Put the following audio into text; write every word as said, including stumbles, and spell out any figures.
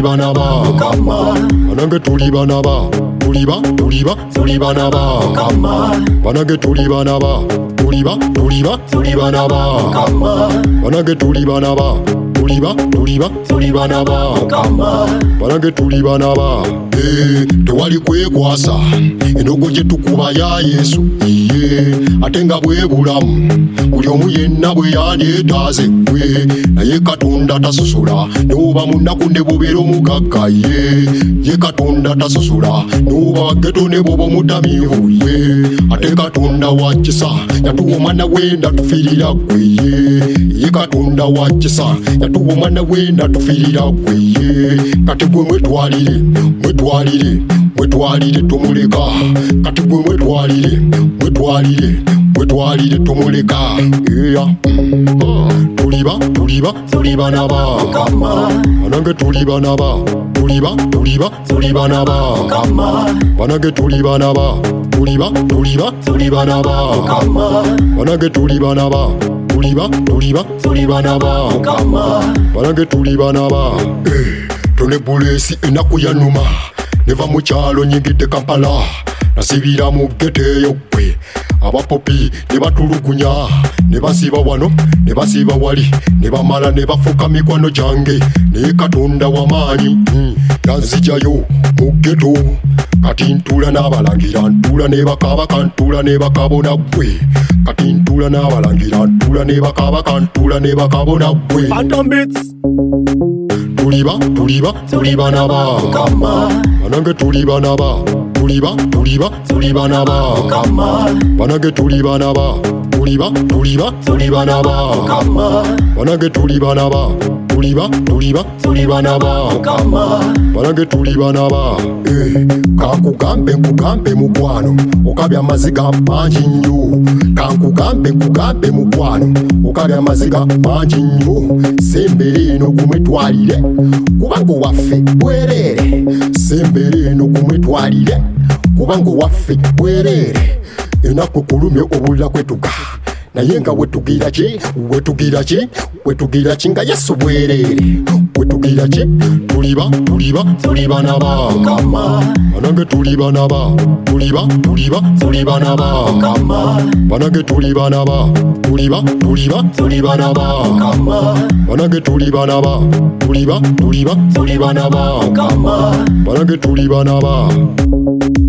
bana ba Mukama banange tuli bana ba tuli ba tuli ba tuli bana ba Mukama banange tuli bana ba tuli ba tuli ba tuli bana ba Mukama banange tuli bana ba tuli ba tuli ba tuli bana ba Mukama banange tuli bana ba eh tewali kwekwasa endogo gye tukuba ya Yesu iye ate nga bwe bulamu buli omu yenna bwe yandyetaaze gwe naye Katonda tasosola n'oba munaku ne bubeera omugagga ye ye Katonda tasosola n'oba wageto ne bwoba omutamiivu ye ate Katonda wa kisa yatuwa omwana we ndatufiirira gwe ye ye Katonda wa kisa yatuwa omwana we ndatufiirira gwe ye kati gwe mwetwalire mwetwalire mwetwalire tomuleka kati gwe mwetwalire mwetwalire mwetwalire tomuleka yeah. tuliba tuliba tuli bana ba Mukama banange tuli bana ba tuliba tuliba tuli bana ba Mukama banange tuli bana ba tuliba tuliba tuli bana ba Mukama banange tuli bana ba tuliba tuliba tuli bana ba Mukama banange tuli bana ba eh tone bulesi enaku yanuma neva mu kyalo nyingidde Kampala nasibira mu geteyo gwe abapopi ne batulugunya ne basiba wano ne basiba wali ne bamala ne bafuka mikwano gyange ne Katonda w'amaanyi mm. yanzijayo mu geto kati ntula n'abalangira ntula ne bakaba kantula ne bakabona gwe kati ntula n'abalangira ntula ne bakaba kantula ne bakabona gwe Phantom Beats tuliba tuliba tuli bana ba Mukama banange tuli bana ba tuliba tuliba tuli bana ba Mukama banange tuli bana ba tuliba tuliba tuli bana ba Mukama banange tuli bana ba tuliba tuliba tuli bana ba Mukama banange tuli bana ba eh kankugambe nkugambe mukwano okabya amaziga mangi nnyo kankugambe nkugambe mukwano okabya amaziga mangi nnyo sembere eno kumwetwalire kubanga waffe bwerere sembere eno kumwetwalire kubanga waffe bwerere enako kulumye obulira kwetuga naye nga wetugira ki wetugira ki wetugira ki nga Yesu bwerere wetugira ki tuliba tuliba tuli bana ba Mukama banange tuli bana ba tuliba tuliba tuli bana ba Mukama banange tuli bana ba tuliba tuliba tuli bana ba Mukama banange tuli bana ba tuliba tuliba tuli bana ba Mukama banange tuli bana ba